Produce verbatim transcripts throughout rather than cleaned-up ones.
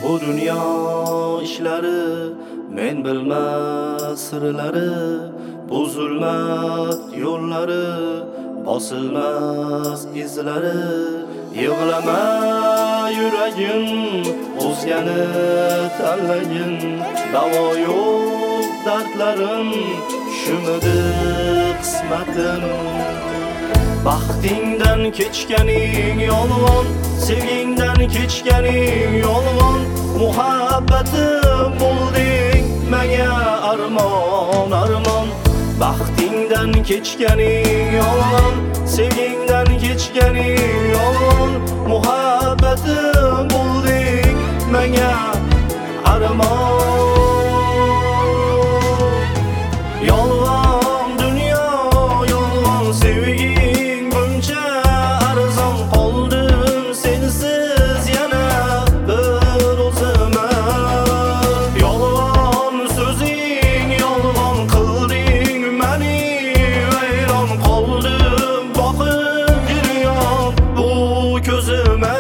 Bu dünya işleri, men bilmas sirlari, bu zulmat yo'llari, bosilmas izlari. Yig'lama yuragim, o'zgani tanlagin, davo yo'q dardlarim, shumidi qismatim. Baxtingdan kechganing yolg'on, sevgingdan kechganing yolg'on, muhabbatim bo'lding menga armon armon. Baxtingdan kechganing yolg'on, sevgingdan kechganing yolg'on, muhabbatim bo'lding menga armon. Yolg'on dunyo, yolg'on sevging buncha arzon, qoldim sensiz yana bir o'zimga. Yolg'on so'zing, yolg'on qilding meni vayron, qoldim boqib giryon bu ko'zimga.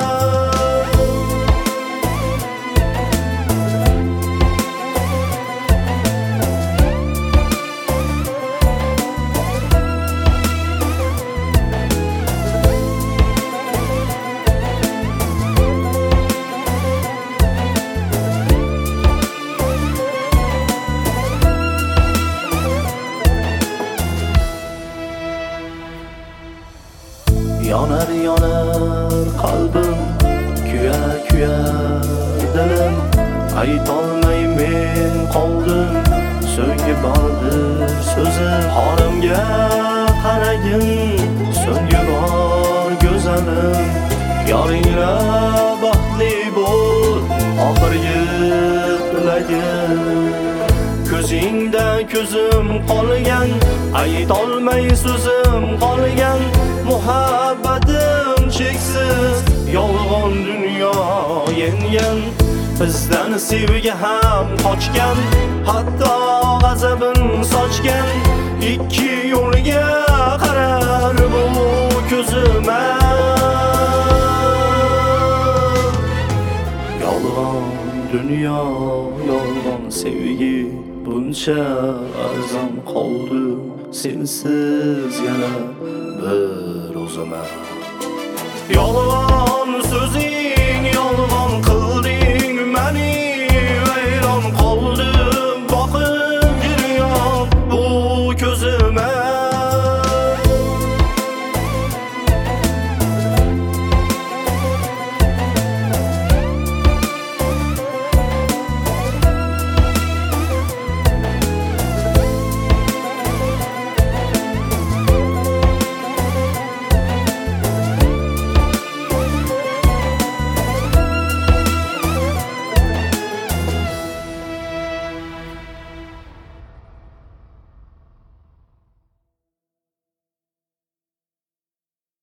Yonar yonar qalbim, kuyar kuyar dilim, aytolmay men qoldim, so'nggi bordir so'zim. Xorimga qaragin, so'nggi bor go'zalim, yoringla baxtli bo'l, oxirgi tilagim. Ko'zingda ko'zim qolgan, aytolmay so'zim qolgan, muhabbatim cheksiz, yolg'on dunyo yengan. Bizdan sevgi ham qochgan, hatto g'azabin sochgan, ikki yo'lga qarar bu ko'zimga. Yolg'on dunyo, yolg'on sevgi buncha arzon, qoldim sensiz yana bir o'zimga. Yolg'on so'zing